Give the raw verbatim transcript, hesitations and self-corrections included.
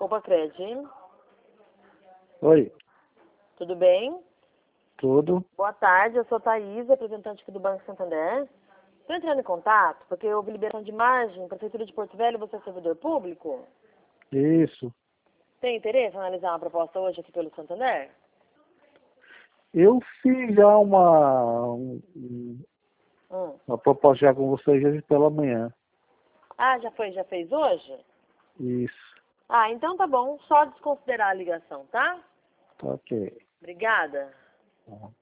Copa Cred. Oi, Tudo bem? tudo? Boa tarde, eu sou a Thaís, representante aqui do Banco Santander. Estou entrando em contato porque houve liberação de margem, Prefeitura de Porto Velho, você é servidor público? Isso. Tem interesse em analisar uma proposta hoje aqui pelo Santander? Eu fiz já uma, um- um- Hum. uma proposta já com vocês hoje pela manhã. Ah, já foi, já fez hoje? Isso. Ah, então tá bom, só desconsiderar a ligação, tá? Tá ok. Obrigada. Tá.